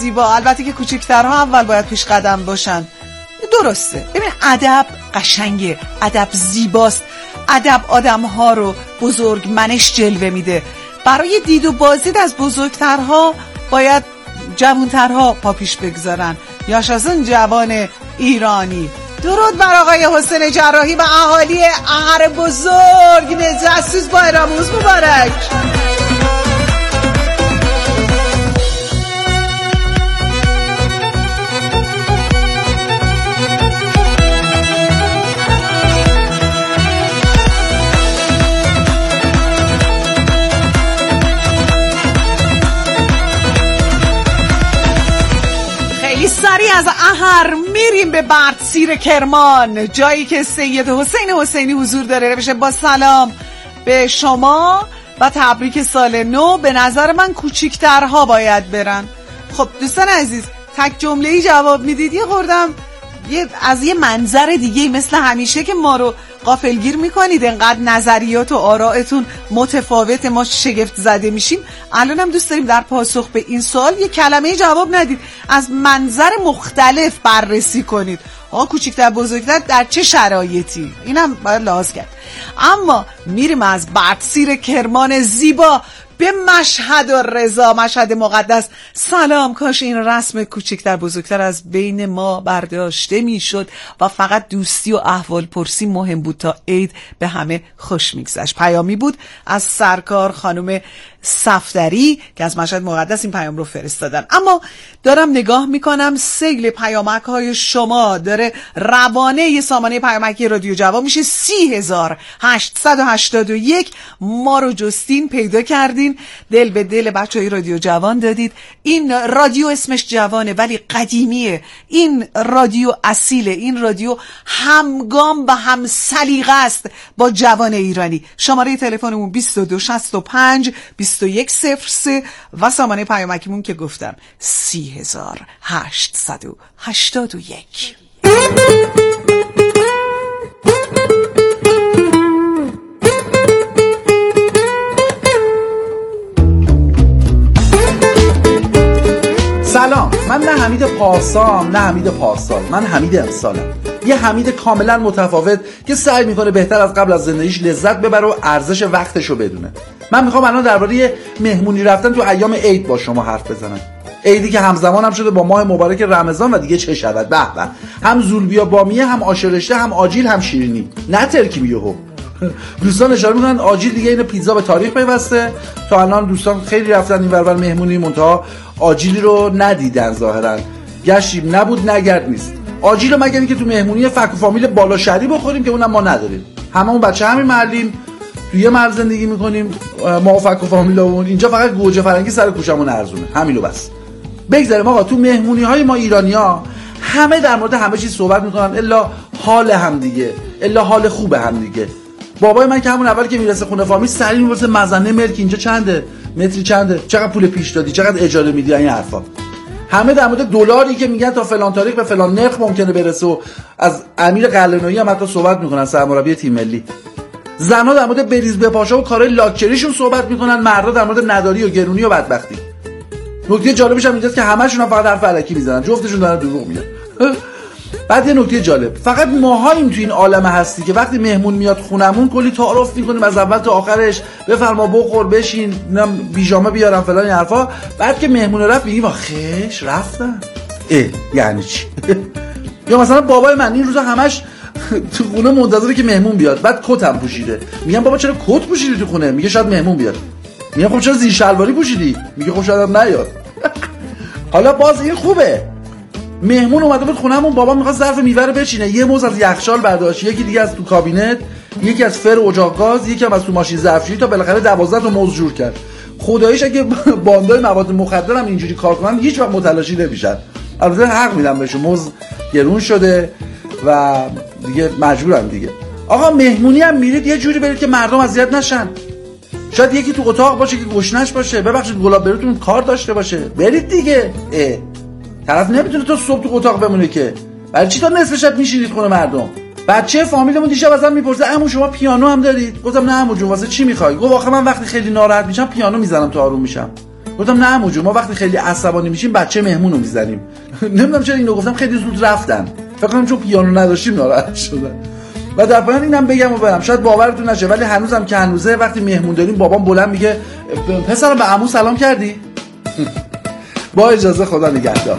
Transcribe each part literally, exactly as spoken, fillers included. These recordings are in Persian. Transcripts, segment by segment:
زیبا، البته که کوچکترها اول باید پیش قدم باشن. درسته. ببین ادب قشنگه، ادب زیباست، ادب آدم‌ها رو بزرگ منش جلوه میده. برای دید و بازدید از بزرگترها باید جوانترها پا پیش بگذارن. یاشازن جوان ایرانی. درود بر آقای حسین جراحی و اهالی اهر بزرگ. نجسوس با رموز مبارک. سری از اهر میریم به بردسیر کرمان، جایی که سید حسین حسینی حضور داره. بشه با سلام به شما و تبریک سال نو. به نظر من کوچیکترها باید برن. خب دوستان عزیز، تک جمله‌ای جواب میدید یه خوردم یه از یه منظر دیگه مثل همیشه که ما رو غافلگیر میکنید، انقدر نظریات و آرائتون متفاوت، ما شگفت زده میشیم. الان هم دوست داریم در پاسخ به این سوال یه کلمه جواب ندید، از منظر مختلف بررسی کنید. آقا کوچیکتر بزرگتر در چه شرایطی، اینم باید لحاظ کرد. اما میریم از بردسیر کرمان زیبا به مشهد و رضا، مشهد مقدس. سلام، کاش این رسم کوچکتر بزرگتر از بین ما برداشته میشد و فقط دوستی و احوال پرسی مهم بود تا عید به همه خوش میگذشت. پیامی بود از سرکار خانم صفدری که از مشهد مقدس این پیام رو فرستادن. اما دارم نگاه میکنم سیل پیامک های شما داره روانه یه سامانه پیامکی رادیو جوان میشه. سی هزار هشتصد و هشتاد و یک ما رو جستین، پیدا کردین، دل به دل بچه های رادیو جوان دادید. این رادیو اسمش جوانه ولی قدیمیه، این رادیو اصیله، این رادیو همگام و هم سلیقه است با جوان ایرانی. شماره تلفنمون بیست و دو شصت و پنج بیست و یک صفر سه و سامانه پیامکیمون که گفتم سی هزار هشتصد و هشتاد و یک. سلام، من نه حمید پارسام نه حمید پارسال، من حمید امسالم، یه حمید کاملا متفاوت که سعی میکنه بهتر از قبل از زندگیش لذت ببره و ارزش وقتشو بدونه. من میخوام الان درباره مهمونی رفتن تو ایام عید با شما حرف بزنم. عیدی که همزمان هم شده با ماه مبارک رمضان و دیگه چه شود، به به، هم زولبیا بامیه، هم آش رشته، هم آجیل، هم شیرینی، نه ترکیبی یهو. دوستان اشاره میکنن آجیل دیگه اینو پیتزا به تاریخ پیوسته. تا الان دوستان خیلی رفتن این ور ور مهمونی، منتها آجیلی رو ندیدن، ظاهرا گشتیم نبود نگرد نیست. آجیل رو مگر اینکه تو مهمونی فک و فامیل بالا شهری بخوریم که اونم ما نداریم. هممون بچه همین محلیم، تو یه محل زندگی میکنیم، ما فک و فامیلمون اینجا فقط گوجه فرنگی سر کوچمون ارزونه، همینو بس. بگذاریم آقا، تو مهمونی های ما ایرانی‌ها همه در مورد همه چیز صحبت میکنن الا حال هم دیگه، الا حال خوب هم دیگه. بابای من که همون اول که میرسه خونه فامیل سریع میپرسه مزنه ملک اینجا چنده، متری چنده، چقدر پول پیش دادی، چقدر اجاره میدی، این حرفا. همه در مورد دلاری که میگن تا فلان تاریخ به فلان نرخ ممکنه برسه و از امیر قلعه‌نویی هم حتی صحبت میکنن، سرمربی تیم ملی. زنها در مورد بریز به پاشا و کارهای لاکچریشون صحبت میکنن، مردا در مورد نداری و گرونی و بدبختی. نکته جالبش هم اینجاست که همه‌شون فقط حرف الکی میزنن، جفتشون دارن دروغ میگن. بعد یه نکته جالب، فقط ماهاییم تو این عالم هستی که وقتی مهمون میاد خونمون کلی تعارف میکنیم از اول تا آخرش، بفرما بخور بشین، نم بیجامه بیارم فلان این حرفا. بعد که مهمون رفت میگیم آخش رفتن. اه یعنی چی؟ یا مثلا بابای من این روزا همش تو خونه منتظره که مهمون بیاد، بعد کتم پوشیده. میگم بابا چرا کت پوشیدی تو خونه؟ میگه شاید مهمون بیاد. میگم خب چرا زیر شلواری پوشیدی؟ میگه خب شاید نیاد. حالا باز این خوبه، مهمون اومده بود خونمون، بابا میخواست ظرف میوه رو بچینه، یه موز از یخچال برداشت، یکی دیگه از تو کابینت، یکی از فر اجاق گاز، یکی هم از تو ماشین ظرفشویی، تا بالاخره دوازده تا موز جور کرد. خداییش اگه باندای مواد مخدر هم اینجوری کار کنن هیچ وقت متلاشی نمیشن. البته حق میدم بهشون، موز گرون شده و دیگه مجبورم دیگه. آقا مهمونی هم میرید یه جوری برید که مردم اذیت نشن. شاید یکی تو اتاق باشه که گشنش باشه، ببخشید گلاب بروتون کار داشته باشه، برید دیگه. اه. طرف نمیتونه تو صبح تو اتاق بمونه که. برای چی تا نصف شب میشینید خونه مردم؟ بچه فامیلمون دیشب ازم میپرسه عمو شما پیانو هم دارید؟ گفتم نه عمو جون، واسه چی میخوای؟ گفت آخه من وقتی خیلی ناراحت میشم پیانو میزنم تا آروم میشم. گفتم نه عمو جون، ما وقتی خیلی عصبانی میشیم بچه مهمون رو میزنیم. نمیدونم چرا اینو گفتم، خیلی زود رفتن، فکر کنم چون پیانو نداشتیم ناراحت شدن. و در پایان اینم بگم و برم، شاید باورتون نشه ولی هنوزم که هنوزه وقتی مهمون داریم بابام بلند میگه پسرم به عمو سلام کردی؟ با اجازه، خدا نگهدار.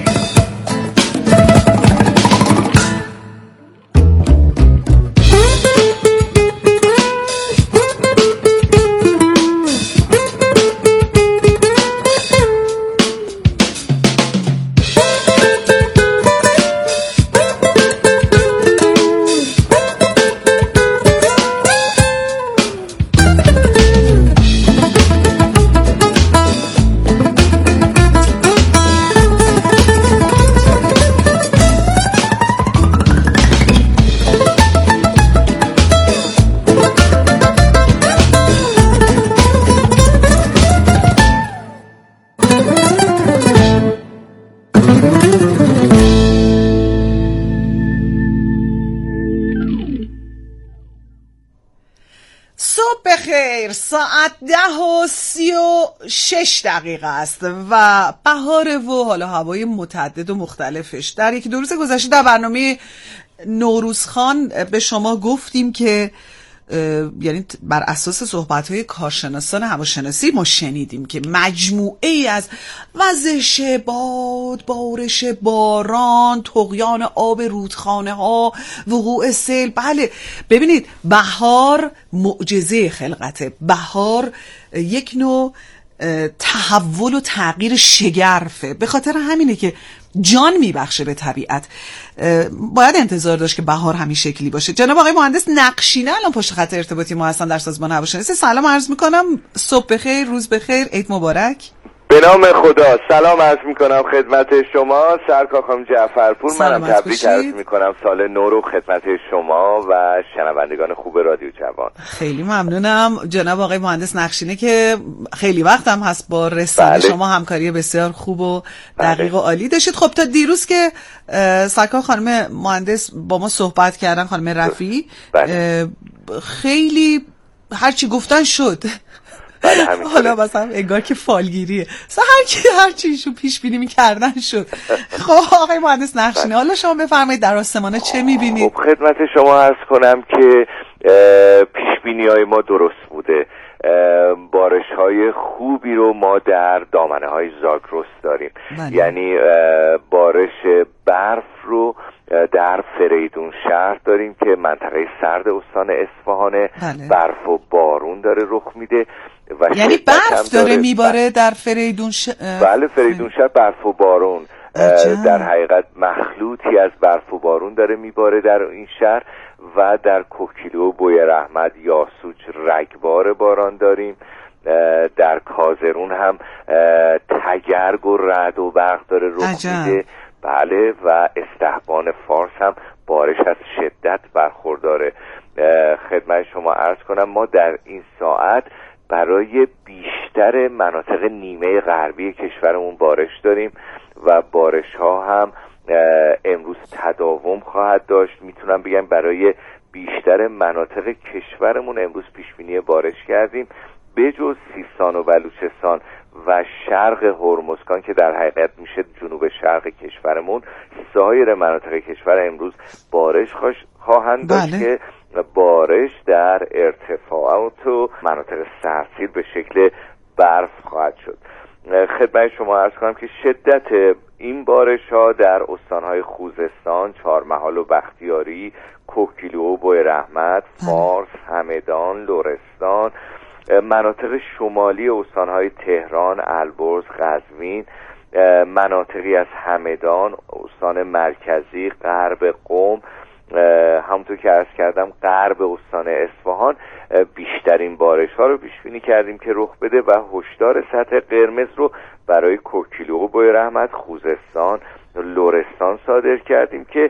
ساعت ده و سی و شش دقیقه است و بهاره و حالا هوای متعدد و مختلفش. در یکی دو روز گذشته در برنامه نوروزخان به شما گفتیم که یعنی بر اساس صحبت‌های کارشناسان هواشناسی ما شنیدیم که مجموعه ای از وزش باد، بارش باران، طغیان آب رودخانه ها، وقوع سیل، بله ببینید بهار معجزه خلقته. بهار یک نوع تحول و تغییر شگرفه، به خاطر همینه که جان میبخشه به طبیعت. باید انتظار داشت که بهار همین شکلی باشه. جناب آقای مهندس نقشینه الان پشت خط ارتباطی ما هستن در سازمان هواشناسی. سلام عرض میکنم، صبح بخیر، روز بخیر، عید مبارک. به نام خدا سلام عرض میکنم خدمت شما سرکار خانم جعفرپور. منم تبریک عرض میکنم سال نو رو خدمت شما و شنوندگان خوب رادیو جوان. خیلی ممنونم جناب آقای مهندس نقشینه که خیلی وقت هم هست با رسانه بله. شما همکاری بسیار خوب و دقیق بله. و عالی داشتید. خب تا دیروز که سرکار خانم مهندس با ما صحبت کردن، خانم رفیعی بله. خیلی هرچی گفتن شد. حالا مثلا انگار که فالگیریه، هر کی هر چیشو پیش بینی می‌کردن شد. خب آقای مهندس نقشینه حالا شما بفرمایید در آسمانه چه می‌بینید؟ خب خدمت شما عرض کنم که پیش بینی‌های ما درست بوده. بارش‌های خوبی رو ما در دامنه‌های زاگرس داریم. بله. یعنی بارش برف رو در فریدون شهر داریم که منطقه سرد استان اصفهانه. بله. برف و بارون داره رخ میده و یعنی برف داره, داره میباره در فریدون ش... بله فریدون شهر برف و بارون در حقیقت مخلوطی از برف و بارون داره میباره در این شهر و در کوکیلو و بوی رحمت یاسوج رگبار باران داریم. در کازرون هم تگرگ و رعد و برق داره رخ میده. بله و استحبان فارس هم بارش از شدت برخورداره. خدمت شما عرض کنم ما در این ساعت برای بیشتر مناطق نیمه غربی کشورمون بارش داریم و بارش ها هم امروز تداوم خواهد داشت. میتونم بگم برای بیشتر مناطق کشورمون امروز پیشبینی بارش کردیم بجز سیستان و بلوچستان و شرق هرمزگان که در حقیقت میشه جنوب شرق کشورمون. سایر مناطق کشور امروز بارش خواهند داشت بله. که بارش در ارتفاعات و مناطق سرسیر به شکل برف خواهد شد. خدمت شما عرض کنم که شدت این بارش ها در استانهای خوزستان، چهارمحال و بختیاری، کوکیلو و بوی رحمت، فارس، همدان، لرستان، مناطق شمالی استانهای تهران، البرز، قزوین، مناطقی از همدان، استان مرکزی، غرب قم، همونطور که عرض کردم غرب استان اصفهان بیشترین بارش ها رو پیش بینی کردیم که رخ بده و هشدار سطح قرمز رو برای کوکیلو و بوی رحمت، خوزستان، لرستان صادر کردیم که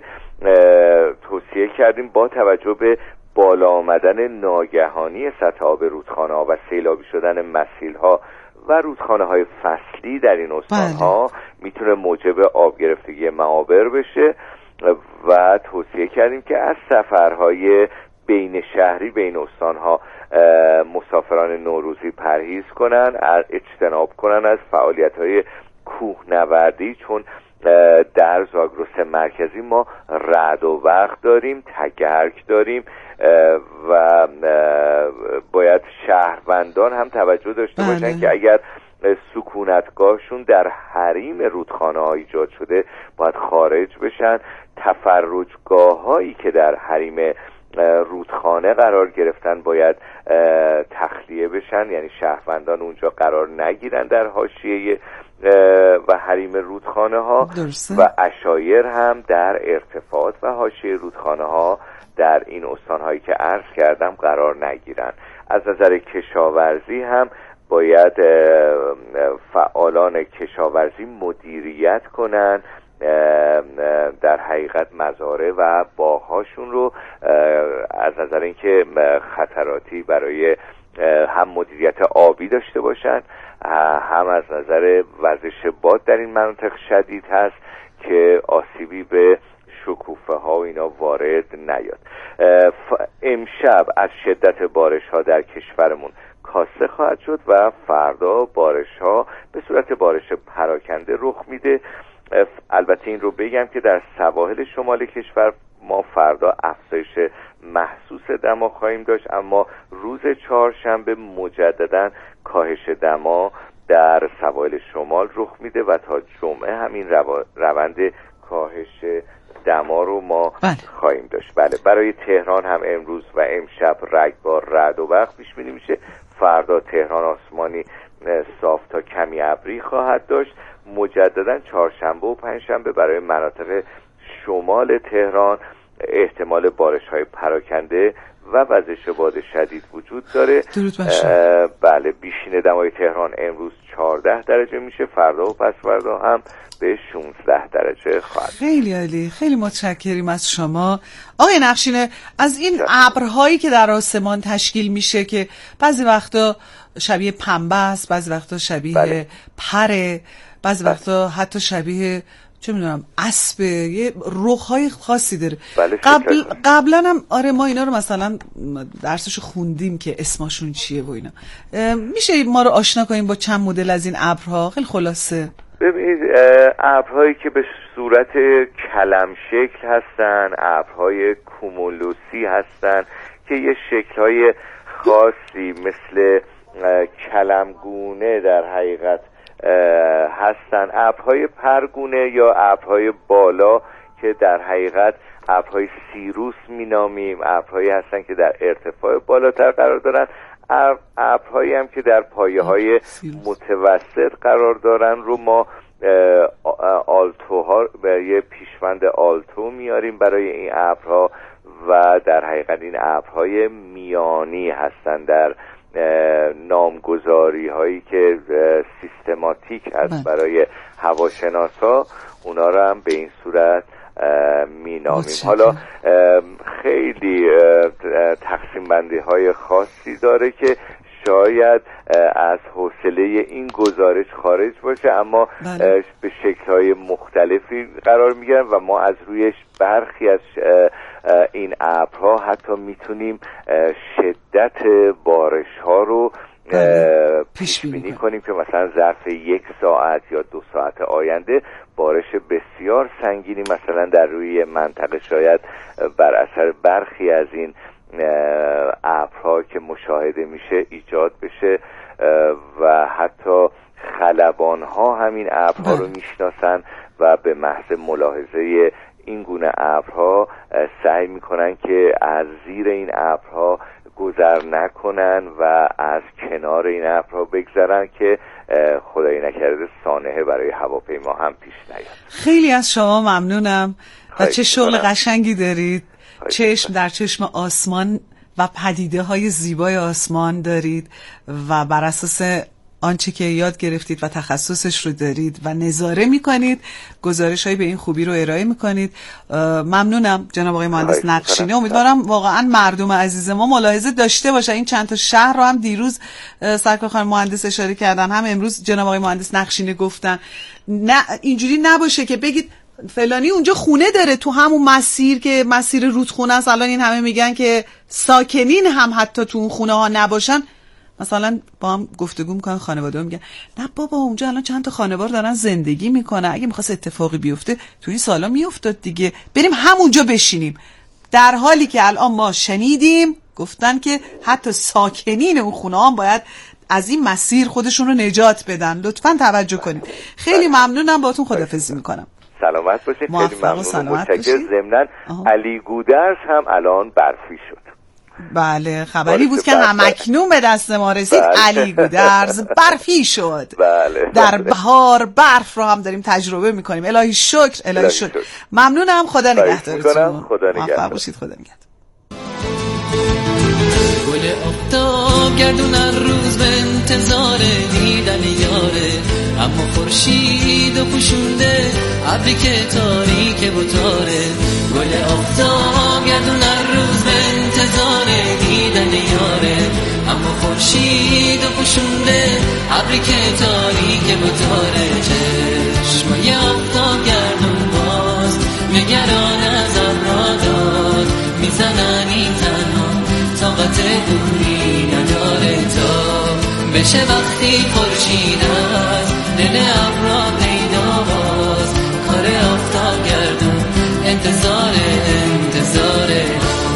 توصیه کردیم با توجه به بالا آمدن ناگهانی سطح آب رودخانه ها و سیلابی شدن مسیل ها و رودخانه های فصلی در این استان ها میتونه موجب آب گرفتگی معابر بشه و توصیه کردیم که از سفرهای بین شهری بین استانها مسافران نوروزی پرهیز کنن، اجتناب کنن از فعالیت‌های کوهنوردی، چون در زاگرس مرکزی ما رعد و برق داریم، تگرگ داریم و باید شهروندان هم توجه داشته باشن بله. که اگر سکونتگاهشون در حریم رودخانه ها ایجاد شده باید خارج بشن. تفرجگاه هایی که در حریم رودخانه قرار گرفتن باید تخلیه بشن، یعنی شهروندان اونجا قرار نگیرن در حاشیه و حریم رودخانه ها درسته. و عشایر هم در ارتفاعات و حاشیه رودخانه ها در این استانهایی که عرض کردم قرار نگیرن. از نظر کشاورزی هم باید فعالان کشاورزی مدیریت کنن در حقیقت مزارع و باغ‌هاشون رو، از نظر اینکه خطراتی برای هم مدیریت آبی داشته باشن، هم از نظر وزش باد در این مناطق شدید هست که آسیبی به شکوفه ها و اینا وارد نیاد. امشب از شدت بارش ها در کشورمون کاسته خواهد شد و فردا بارش ها به صورت بارش پراکنده رخ میده. البته این رو بگم که در سواحل شمال کشور ما فردا افزایش محسوس دما خواهیم داشت، اما روز چهارشنبه مجددا کاهش دما در سواحل شمال رخ میده و تا جمعه همین رو... روند کاهش دما رو ما بله. خواهیم داشت. بله، برای تهران هم امروز و امشب رگبار، رعد و برق پیش بینی میشه. فردا تهران آسمانی صاف تا کمی ابری خواهد داشت. مجددا چهارشنبه و پنجشنبه برای مناطق شمال تهران احتمال بارش‌های پراکنده و وزش باد شدید وجود داره. بله، بیشین دمای تهران امروز چهارده درجه میشه، فردا و پس فردا هم به شانزده درجه خواهد. خیلی عالی، خیلی متشکریم از شما آقای نقشینه. از این ابرهایی که در آسمان تشکیل میشه که بعضی وقتا شبیه پنبه است، بعضی وقتا شبیه بله. پره، بعضی وقتا حتی شبیه چه میدونم اسب، یه رخ‌های خاصی داره. بله قبل قبلا هم آره ما اینا رو مثلا درسش خوندیم که اسمشون چیه و اینا. میشه ما رو آشنا کنیم با چند مدل از این ابرها؟ خیلی خلاصه. ببینید، ابرهایی که به صورت کلم شکل هستن، ابرهای کومولوسی هستن که یه شکل‌های خاصی مثل کلمگونه در حقیقت هستن. ابرهای پرگونه یا ابرهای بالا که در حقیقت ابرهای سیروس مینامیم، ابرهایی هستن که در ارتفاع بالاتر قرار دارن. ابرهایی هم که در پایه‌های متوسط قرار دارن رو ما آلتوها، یه پیشوند آلتو میاریم برای این ابرها و در حقیقت این ابرهای میانی هستن در نامگذاری هایی که سیستماتیک هست برای هواشناسا، اونا رو هم به این صورت مینامیم. حالا خیلی تقسیم بندی های خاصی داره که شاید از حوصله این گزارش خارج باشه، اما بله. به شکل‌های مختلفی قرار میگیرن و ما از روی برخی از این ابرها حتی میتونیم شدت بارش‌ها رو پیش بینی کنیم که مثلا ظرف یک ساعت یا دو ساعت آینده بارش بسیار سنگینی مثلا در روی منطقه شاید بر اثر برخی از این ابرها که مشاهده میشه ایجاد بشه و حتی خلبان‌ها همین ابرها رو میشناسن و به محض ملاحظه این گونه ابرها سعی میکنن که از زیر این ابرها گذر نکنن و از کنار این ابرها بگذرن که خدای نکرده سانحه برای هواپیما هم پیش نیاد. خیلی از شما ممنونم و چه شغل قشنگی دارید. چشم در چشم آسمان و پدیده های زیبای آسمان دارید و بر اساس آنچه که یاد گرفتید و تخصصش رو دارید و نظاره میکنید گزارش های به این خوبی رو ارائه میکنید. ممنونم جناب آقای مهندس نقشینه. امیدوارم واقعا مردم عزیز ما ملاحظه داشته باشن. این چند تا شهر رو هم دیروز سرکار خانم مهندس اشاره کردن، هم امروز جناب آقای مهندس نقشینه گفتن. نه اینجوری نباشه که بگید فلانی اونجا خونه داره تو همون مسیر که مسیر رودخونه است. الان این همه میگن که ساکنین هم حتی تو اون خونه ها نباشن. مثلا با هم گفتگو میکنن خانواده ها، میگن نه بابا اونجا الان چند تا خانوار دارن زندگی میکنن، اگه میخواست اتفاقی بیفته تو این سالا میافتاد دیگه، بریم همونجا بشینیم. در حالی که الان ما شنیدیم گفتن که حتی ساکنین اون خونه ها باید از این مسیر خودشون رو نجات بدن. لطفاً توجه کنید. خیلی ممنونم، باهاتون خداحافظی میکنم. سلامت باشید. خیلی ممنون. متشکرم. ضمناً علی گودرز هم الان برفی شد. بله خبری بود که همکنون به دست ما رسید. بله. علی گودرز برفی شد. بله. در بهار برف رو هم داریم تجربه میکنیم. الهی شکر، الهی شکر. شکر. ممنونم. خدا نگهدارتون. خدا نگهدار. باشید. خدا نگهدار. گل آفتاب گردونن روز به انتظار دیدن یاره، اما خورشید و پوشونده ابری که تاریک بتاره. گل آفتاب گردونن روز به انتظار دیدن یاره، اما خورشید و پوشونده ابری که تاریک بتاره. چشمای آفتاب گردون باز نگران از ابرها داد، میزنن این تنها طاقت دوری نداره تا بشه وقتی خورشید از دل ابرها پیدا باز. کار آفتاب گردون انتظار انتظاره.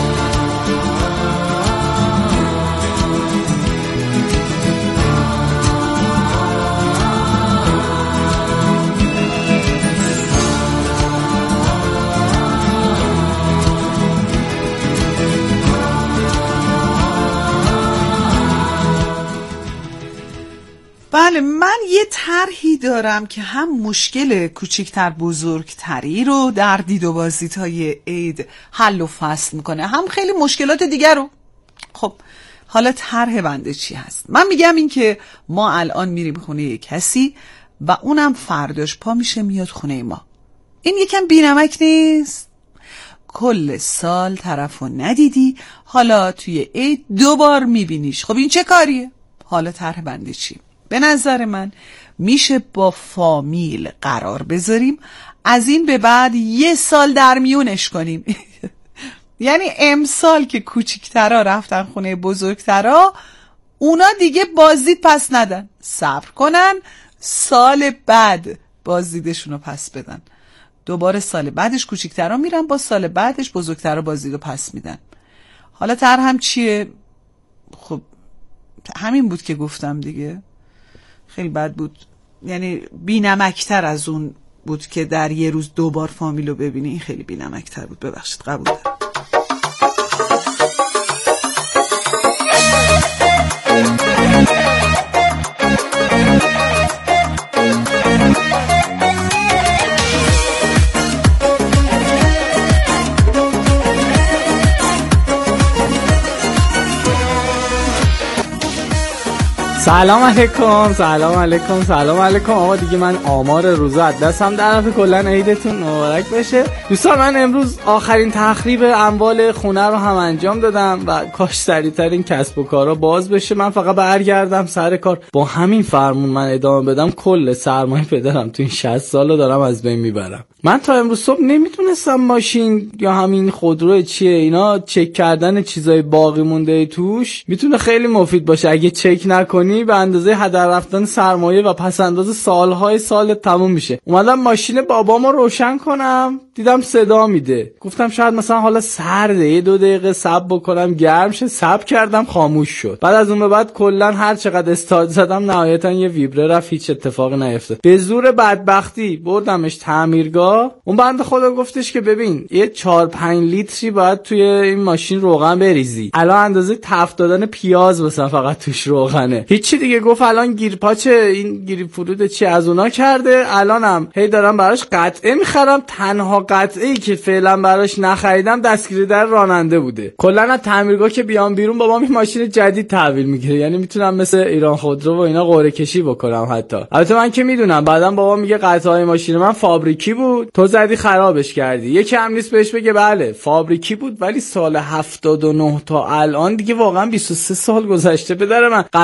بله، من یه طرحی دارم که هم مشکل کوچکتر بزرگتری رو در دید و بازدیدهای عید حل و فصل میکنه، هم خیلی مشکلات دیگر رو. خب حالا طرح بنده چی هست؟ من میگم این که ما الان میریم خونه یک کسی و اونم فرداش پا میشه میاد خونه ما. این یکم بی‌نمک نیست؟ کل سال طرفو ندیدی، حالا توی عید دوبار میبینیش. خب این چه کاریه؟ حالا طرح بنده چی؟ به نظر من میشه با فامیل قرار بذاریم از این به بعد یه سال در میونش کنیم. یعنی امسال که کوچیکترا رفتن خونه بزرگترا، اونا دیگه بازدید پس ندن، صبر کنن سال بعد بازدیدشونو پس بدن. دوباره سال بعدش کوچیکترا میرن، با سال بعدش بزرگترا بازدیدو پس میدن. حالا طرح هم چیه؟ خب همین بود که گفتم دیگه. خیلی بد بود، یعنی بی نمکتر از اون بود که در یه روز دوبار فامیلو ببینی. این خیلی بی نمکتر بود، ببخشید، قبول دارم. سلام علیکم، سلام علیکم، سلام علیکم. آقا دیگه من آمار روزا از دستم در رفت. کلا عیدتون مبارک بشه دوستان. من امروز آخرین تخریب اموال خونه رو هم انجام دادم و کاش سریعتر این کسب و کارا باز بشه، من فقط برگردم سر کار. با همین فرمون من ادامه بدم کل سرمایه پدرم تو این شصت سالو دارم از بین میبرم. من تا امروز صبح نمیتونستم ماشین یا همین خودرو چیه اینا چک کردن چیزای باقی مونده توش میتونه خیلی مفید باشه. اگه چک نکنی به اندازه هدر رفتن سرمایه و پس انداز سالهای سال تموم میشه. اومدم ماشین بابامو روشن کنم، دیدم صدا میده. گفتم شاید مثلا حالا سرده، یه دو دقیقه صبر بکنم گرم شه. صبر کردم خاموش شد. بعد از اون به بعد کلا هر چقدر استارت زدم نهایتا یه ویبره رفت، هیچ اتفاقی نیفتاد. به زور بدبختی بردمش تعمیرگاه. اون بنده خدا گفتش که ببین یه چهار پنج لیتری باید توی این ماشین روغن بریزی. الان اندازه تفت دادن پیاز مثلا فقط توش روغنه. هیچی دیگه. گفت الان گیرپاچه این گیری فرود چی از اونا کرده، الانم هی دارم براش قطعه میخرم. تنها قطعه‌ای که فعلا براش نخریدم دستگیری در راننده بوده. کلا از تعمیرگاه که بیام بیرون بابام این ماشین جدید تحویل میگیره، یعنی میتونم مثل ایران خودرو و اینا قرعه کشی بکنم. حتی البته من که میدونم بعدم بابا میگه قطعه‌های ماشین من فابریکی بود، تو زدی خرابش کردی. یکی هم نیست بهش بگه بله فابریکی بود ولی سال هفتاد و نه تا الان دیگه واقعا بیست و سه سال گذشته. پدر من قطعه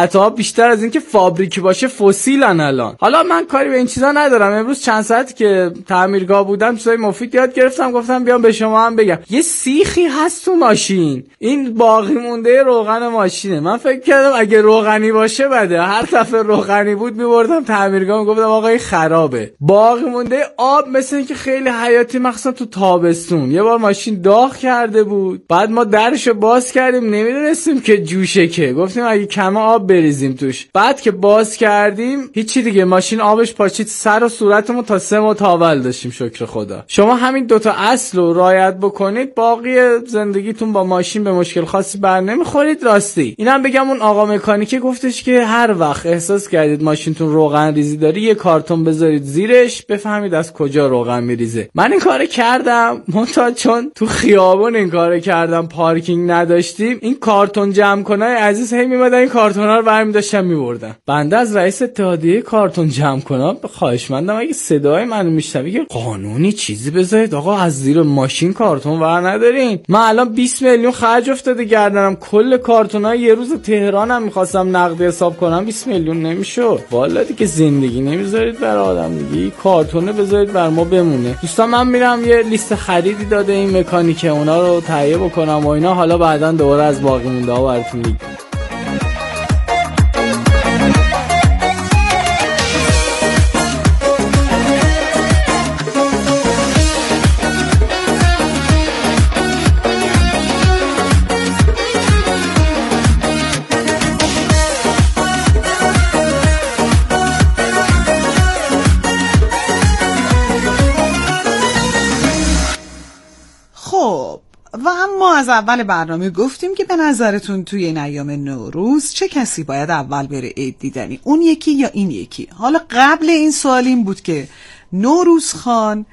بیشتر از اینکه فابریکی باشه فسیلن الان. حالا من کاری به این چیزا ندارم. امروز چند ساعتی که تعمیرگاه بودم چیزای مفید یاد گرفتم، گفتم بیام به شما هم بگم. یه سیخی هست تو ماشین، این باقی مونده روغن ماشینه. من فکر کردم اگه روغنی باشه بده، هر دفعه روغنی بود میبردم تعمیرگاه میگفتم آقا این خرابه. باقی مونده آب مثل اینکه خیلی حیاتی، مخصوصا تو تابستون. یه بار ماشین داغ کرده بود، بعد ما درشو باز کردیم نمیدونستیم که جوشه، که گفتیم اگه کم آب بریزیم توش. بعد که باز کردیم هیچی دیگه، ماشین آبش پاچید سر و صورتمون تا سه ماه تاول داشتیم شکر خدا. شما همین دوتا اصل رو رعایت بکنید، باقی زندگیتون با ماشین به مشکل خاصی بر نمیخورید. راستی اینم بگم، اون آقا مکانیک گفتش که هر وقت احساس کردید ماشینتون روغن ریزی داره یه کارتون بذارید زیرش بفهمید از کجا روغن میریزه. من این کارو کردم، منتها چون تو خیابون این کارو کردم پارکینگ نداشتیم، این کارتون جمع کنای عزیز هی میمدن این کارتونا رو برمی داشتن میبردن. بنده از رئیس اتحادیه کارتون جمع کنم خواهشمندم اگه صدای منو میشنوی که قانونی چیزی بذارید آقا، از زیر ماشین کارتون ور ندارین. من الان بیست میلیون خرج افتاده گردنم، کل کارتونای یه روز تهرانم میخواستم نقدی حساب کنم بیست میلیون نمیشد. والا دیگه زندگی نمیذارید برای آدم دیگه، کارتونه بذارید بر ما بمونه. دوستان من میرم یه لیست خریدی داده این مکانیک، اونا رو تهیه بکنم و اینا، حالا بعداً دوباره از باقی مونده ها براتون میگم. و اما از اول برنامه گفتیم که به نظرتون توی این ایام نوروز چه کسی باید اول بره عید دیدنی، اون یکی یا این یکی؟ حالا قبل این سوال این بود که نوروز خان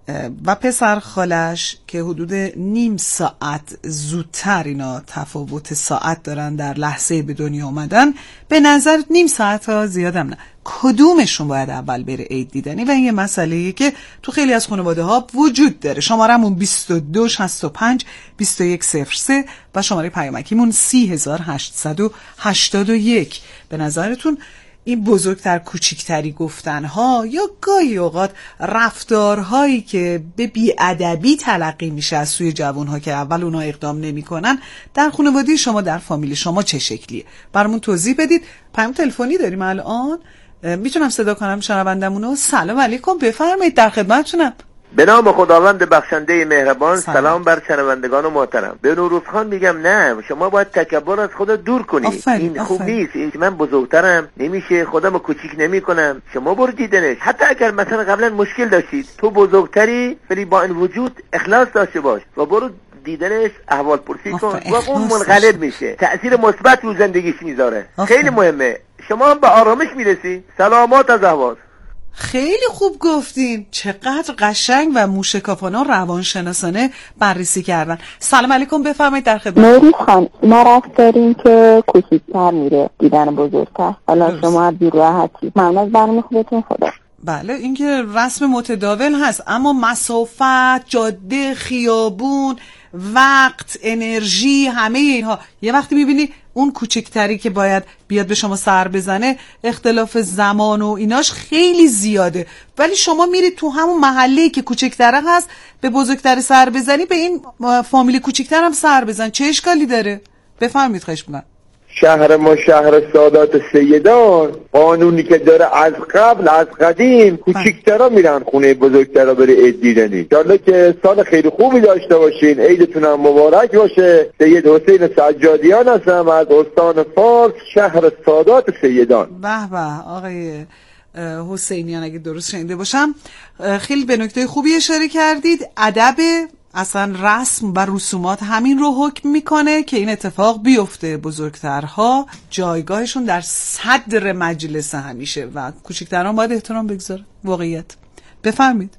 و پسر خالش که حدود نیم ساعت زودتر اینا تفاوت ساعت دارن در لحظه به دنیا آمدن، به نظر نیم ساعت ها زیادم نه، کدومشون باید اول بره عید دیدنی؟ و این یه مسئله‌ایه که تو خیلی از خانواده ها وجود داره. شمارمون بیست و دو شصت و پنج بیست و یک صفر سه و شماره پیامکیمون سی هزار هشتصد و هشتاد و یک. به نظرتون این بزرگتر کوچیکتری گفتنها یا گاهی اوقات رفتارهایی که به بی‌ادبی تلقی میشه از سوی جوانها که اول اونها اقدام نمی‌کنن، در خانواده شما در فامیل شما چه شکلیه؟ برامون توضیح بدید. پیام تلفنی داریم الان، میتونم صدا کنم شنوندمونو؟ سلام علیکم، بفرمایید، در خدمتتونم. به نام خداوند بخشنده مهربان. سلام, سلام بر شنوندگان محترم. به نوروز خان میگم نه، شما باید تکبر از خودت دور کنی. آفر، این خوب آفر. نیست. این من بزرگترم نمیشه خودمو کوچیک نمی کنم. شما برو دیدنش، حتی اگر مثلا قبلا مشکل داشتید، تو بزرگتری ولی با این وجود اخلاص داشته باش و برو دیدنش، احوال پرسی کن و اون منقلب میشه، تأثیر مثبت رو زندگیش میذاره. خیلی مهمه. شما به آرامش میرسی. سلامات از احواز. خیلی خوب گفتین، چقدر قشنگ و موشکافانه و روانشناسانه بررسی کردن. سلام علیکم، بفرمایید، در خدمت. نوروز خان، ما رفت داریم که کوچیک‌تر میره دیدن بزرگتر. حالا شما بی راحتی. ممنون از برنامه خوبتون. خدا. بله، این که رسم متداول هست، اما مسافت، جاده، خیابون، وقت، انرژی، همه اینها، یه وقتی میبینی اون کوچکتری که باید بیاد به شما سر بزنه، اختلاف زمان و ایناش خیلی زیاده، ولی شما میرید تو همون محله‌ای که کوچکتره هست به بزرگتر سر بزنی، به این فامیل کوچکتر هم سر بزن، چه اشکالی داره؟ بفرمایید. خواهش می‌کنم. شهر ما شهر سادات سیدان، قانونی که داره از قبل از قدیم کوچیک‌ترا میرن خونه بزرگترا بره عید دیدنی. انشالله که سال خیلی خوبی داشته باشین، عیدتون هم مبارک باشه. سید حسین سجادیان هستم از استان فارس، شهر سادات سیدان. به به آقای حسینیان، اگه درست شنیده باشم خیلی به نکته خوبی اشاره کردید. ادب، اصلا رسم و رسومات همین رو حکم میکنه که این اتفاق بیفته. بزرگترها جایگاهشون در صدر مجلس همیشه و کوچکتران باید احترام بگذارن. واقعیت. بفرمید.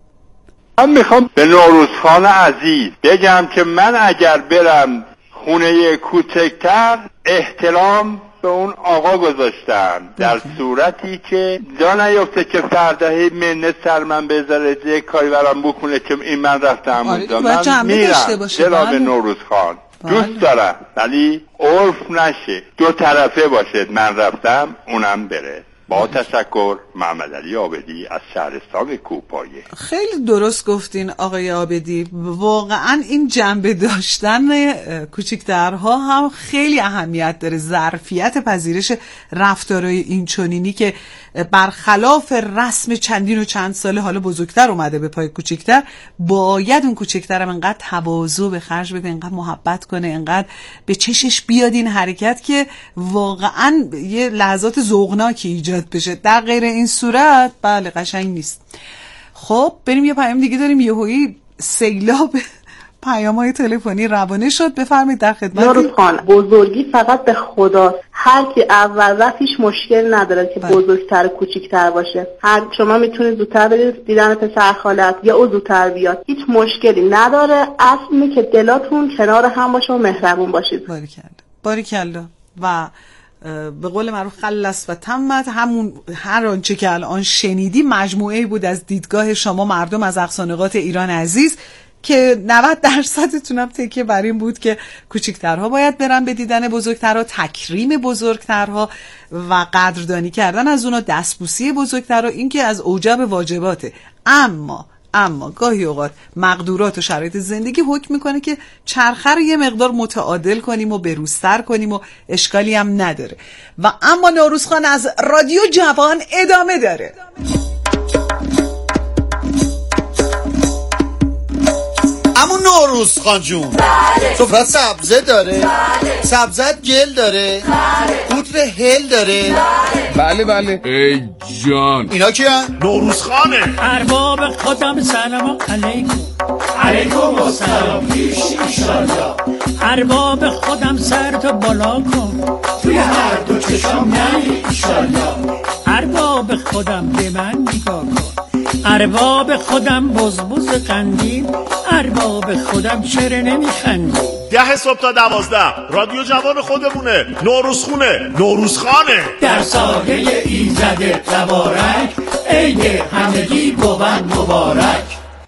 من میخوام به نوروزخان عزیز بگم که من اگر برم خونه کوچکتر، احترام به اون آقا گذاشتم، در صورتی که جا نیفته که فرداهی منت سر من بذاره یک کاری برام بکنه که این من رفتم اونجا. من میرم جناب نوروز خان. دوست دارم ولی عرف نشه دو طرفه باشه، من رفتم اونم بره. با تشکر، محمد علی عابدی از شهرستان کوهپایه. خیلی درست گفتین آقای عابدی. واقعا این جنبه داشتن کوچکترها هم خیلی اهمیت داره. ظرفیت پذیرش رفتارهای اینچنینی که برخلاف رسم چندین و چند ساله حالا بزرگتر اومده به پای کوچکتر، باید اون کوچکتر هم انقدر تواضع به خرج بده، انقدر محبت کنه، انقدر به چشش بیاد این حرکت که واقعا یه لحظات ذوقناکی ایجاد بشه. در غیر این صورت بله قشنگ نیست. خب بریم یه پیام دیگه داریم. یهویی سیلاب پیام‌های تلفنی روانه شد. بفرمایید در خدمت. نوروز خان، بزرگی فقط به خداست. هر کی اول رفت هیچ مشکل نداره که بزرگتر و کوچیک‌تر باشه. هر شما میتونید زودتر برید دیدن پسر خالت یا او زودتر بیاد، هیچ مشکلی نداره. اصل اینه که دلاتون کنار هم باشه و مهربون باشید. باریکلا باریکلا. و به قول معروف خلص و تمت، همون هر آنچه که الان شنیدی مجموعه بود از دیدگاه شما مردم از اقصانقاط ایران عزیز که نود درصدتون هم تکیه بر این بود که کوچکترها باید برن به دیدن بزرگترها، تکریم بزرگترها و قدردانی کردن از اونا، دستبوسی بزرگترها، این که از اوجب واجباته. اما اما گاهی اوقات مقدورات و شرایط زندگی حکم میکنه که چرخه رو یه مقدار متعادل کنیم و بروزتر کنیم و اشکالی هم نداره. و اما نوروز خان از رادیو جوان ادامه داره. اما نوروز خان جون سفرت سبزه داره؟ بله. سبزت گل داره؟ بله. قطر هل داره؟ بله بله. ای جان اینا کیه؟ نوروز خانه. ارباب خودم سلام علیکم. علیکم السلام. پیش ایشالله. ارباب خودم سر تو بالا کن، توی هر دو چشم نهی ایشالله. ارباب خودم به من نگاه کن، ارباب خودم بزبز قندیل، ارباب خودم چرا نمیخندی؟ ده صبح تا دوازده رادیو جوان خودمونه، نوروز خونه، نوروز خانه. در سایه ایزد تبارک، عید همگی بود مبارک.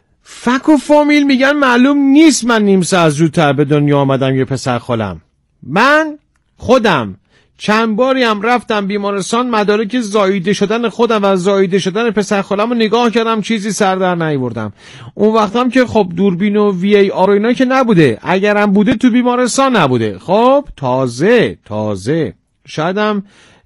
فک و فامیل میگن معلوم نیست من نیم ساعت زودتر به دنیا آمدم یه پسر خالم. من خودم چند باری هم رفتم بیمارستان، مدارک زاییده شدن خودم و زاییده شدن پسر خالم رو نگاه کردم، چیزی سر در نیاوردم. اون وقت هم که خب دوربین و وی ای آر اینا که نبوده، اگرم بوده تو بیمارستان نبوده. خب تازه تازه شایدم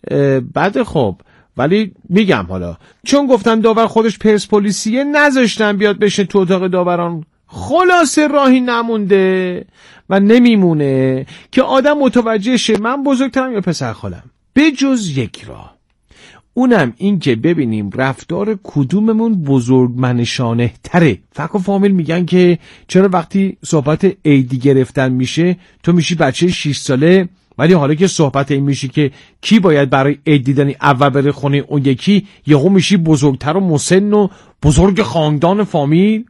بعد خب ولی میگم حالا چون گفتن داور خودش پرسپولیسیه نذاشتن بیاد بشه تو اتاق داوران. خلاصه راهی نمونده و نمیمونه که آدم متوجه شه من بزرگترم یا پسر خالم، به جز یک راه، اونم این که ببینیم رفتار کدوممون بزرگمنشانه تره. فک و فامیل میگن که چرا وقتی صحبت عیدی گرفتن میشه تو میشی بچه شش ساله، ولی حالا که صحبت این میشه که کی باید برای عید دیدنی اول بره خونه اون یکی، یهو میشی بزرگتر و مسن و بزرگ خاندان فامیل.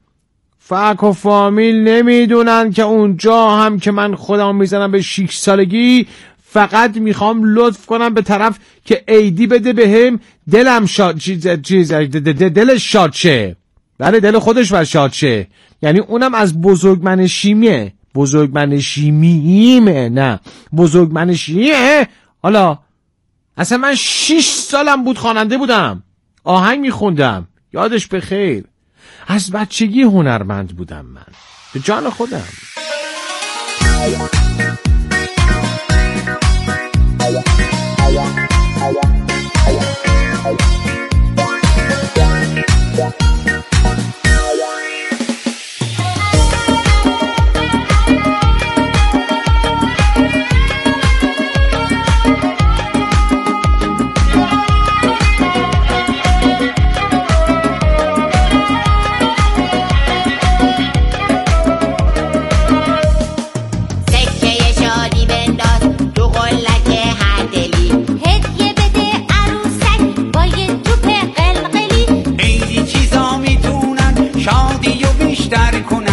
فک و فامیل نمیدونن که اونجا هم که من خودم میزنم به شش سالگی فقط میخوام لطف کنم به طرف که عیدی بده بهم، دلم شاد چیز چیز دلش شاد شه. بله دل خودش بر شاد شه، یعنی اونم از بزرگمنشیمیه. بزرگمنشیمیه نه بزرگمنشیه. حالا اصلا من شش سالم بود خواننده بودم، آهنگ میخوندم، یادش بخیر. از بچگی هنرمند بودم من، به جان خودم. شادی و بیشتر کن